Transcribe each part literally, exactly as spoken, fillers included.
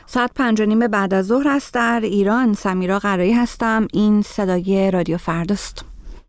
ساعت پنج و نیم بعد از ظهر است در ایران. سمیرا قرایی هستم. این صدای رادیو فرداست.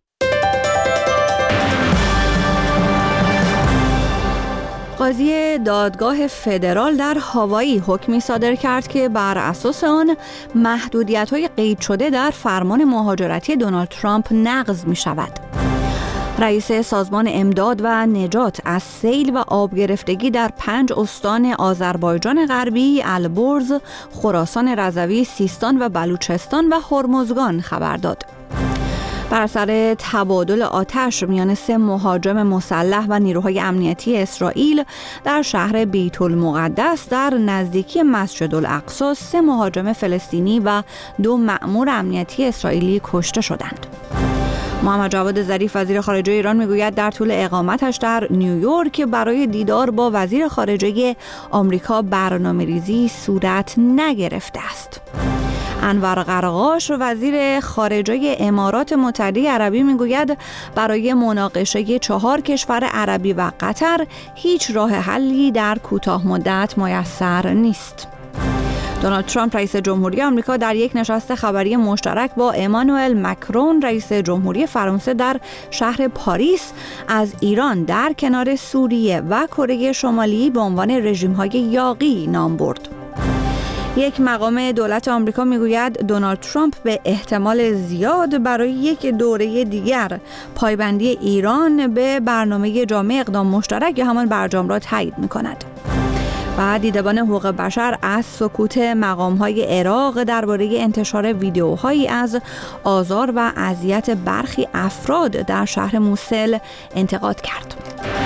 قاضی دادگاه فدرال در هاوایی حکمی صادر کرد که بر اساس آن محدودیت‌های قید شده در فرمان مهاجرتی دونالد ترامپ نقض می شود. رئیس سازمان امداد و نجات از سیل و آب گرفتگی در پنج استان آذربایجان غربی، البرز، خراسان رضوی، سیستان و بلوچستان و هرمزگان خبر داد. بر اثر تبادل آتش میان سه مهاجم مسلح و نیروهای امنیتی اسرائیل در شهر بیت المقدس در نزدیکی مسجد الاقصی، سه مهاجم فلسطینی و دو مأمور امنیتی اسرائیلی کشته شدند. محمد جواد ظریف وزیر خارجه ایران میگوید در طول اقامتش در نیویورک برای دیدار با وزیر خارجه آمریکا برنامه‌ریزی صورت نگرفته است. انور قرقاش وزیر خارجه امارات متحده عربی میگوید برای مناقشه چهار کشور عربی و قطر هیچ راه حلی در کوتاه مدت میسر نیست. دونالد ترامپ رئیس جمهوری آمریکا در یک نشست خبری مشترک با امانوئل مکرون رئیس جمهوری فرانسه در شهر پاریس از ایران در کنار سوریه و کره شمالی به عنوان رژیم‌های یاغی نام برد. یک مقام دولت آمریکا میگوید دونالد ترامپ به احتمال زیاد برای یک دوره دیگر پایبندی ایران به برنامه جامع اقدام مشترک یا همان برجام را تایید می‌کند. و دیدبان حقوق بشر از سکوت مقام‌های عراق درباره انتشار ویدیوهایی از آزار و اذیت برخی افراد در شهر موسل انتقاد کرد.